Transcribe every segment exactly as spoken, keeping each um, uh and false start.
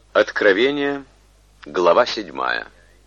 Откровение, глава седьмая.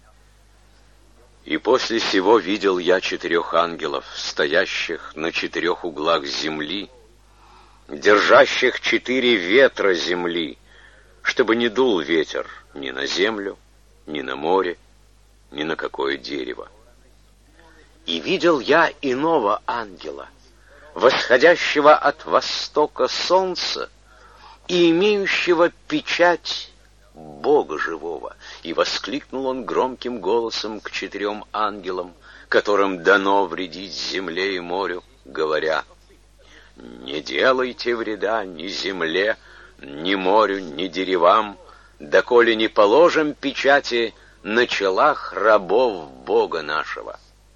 «И после сего видел я четырех ангелов, стоящих на четырех углах земли, держащих четыре ветра земли, чтобы не дул ветер ни на землю, ни на море, ни на какое дерево. И видел я иного ангела, восходящего от востока солнца и имеющего печать Бога живого. И воскликнул он громким голосом к четырем ангелам, которым дано вредить земле и морю, говоря: не делайте вреда ни земле, ни морю, ни деревам, доколе не положим печати на челах рабов Бога нашего.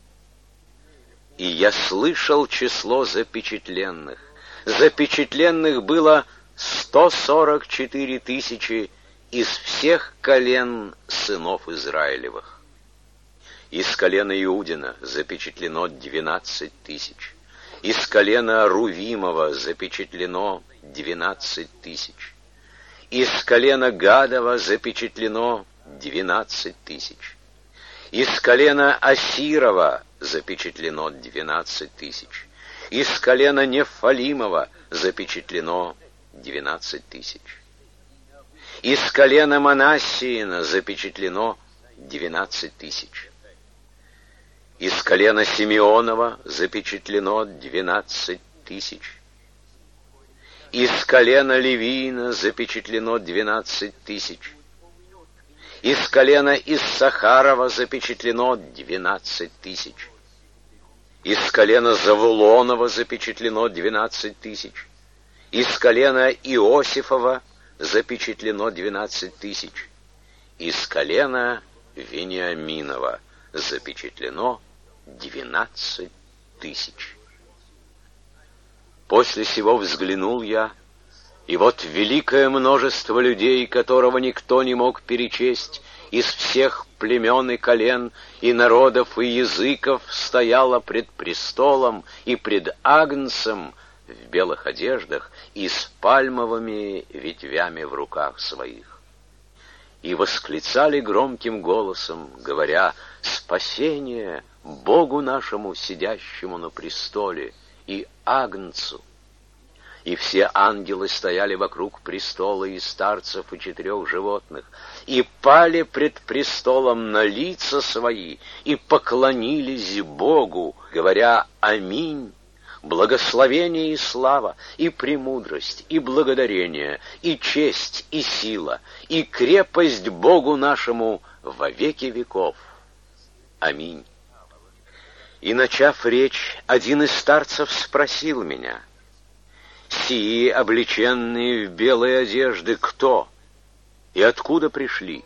И я слышал число запечатленных. Запечатленных было сто сорок четыре тысячи из всех колен сынов Израилевых. Из колена Иудина запечатлено двенадцать тысяч. Из колена Рувимова запечатлено двенадцать тысяч. Из колена Гадова запечатлено двенадцать тысяч. Из колена Асирова запечатлено двенадцать тысяч. Из колена Нефалимова запечатлено двенадцать тысяч. Из колена Манассиина запечатлено двенадцать тысяч. Из колена Симеонова запечатлено двенадцать тысяч. Из колена Левиина запечатлено двенадцать тысяч. Из колена Иссахарова запечатлено двенадцать тысяч. Из колена Завулонова запечатлено двенадцать тысяч. Из колена Иосифова запечатлено двенадцать тысяч. Из колена Вениаминова запечатлено двенадцать тысяч. После сего взглянул я, и вот великое множество людей, которого никто не мог перечесть, из всех племен и колен, и народов, и языков, стояло пред престолом и пред Агнцем в белых одеждах и с пальмовыми ветвями в руках своих. И восклицали громким голосом, говоря: «Спасение Богу нашему, сидящему на престоле, и Агнцу!» И все ангелы стояли вокруг престола и старцев и четырех животных, и пали пред престолом на лица свои, и поклонились Богу, говоря: «Аминь! Благословение и слава, и премудрость, и благодарение, и честь, и сила, и крепость Богу нашему во веки веков. Аминь». И, начав речь, один из старцев спросил меня: «Сии, облеченные в белые одежды, кто и откуда пришли?»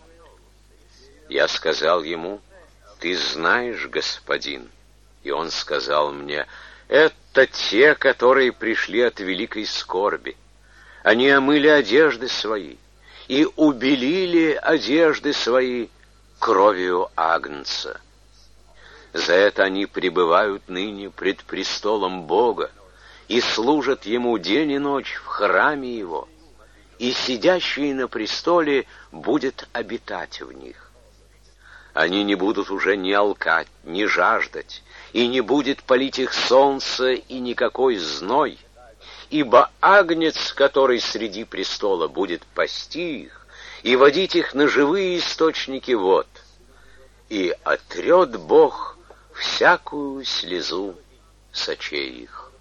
Я сказал ему: «Ты знаешь, господин». И он сказал мне: «Это те, которые пришли от великой скорби. Они омыли одежды свои и убелили одежды свои кровью Агнца. За это они пребывают ныне пред престолом Бога и служат Ему день и ночь в храме Его, и сидящий на престоле будет обитать в них. Они не будут уже ни алкать, ни жаждать, и не будет палить их солнце и никакой зной, ибо Агнец, который среди престола, будет пасти их и водить их на живые источники вод, и отрет Бог всякую слезу с очей их».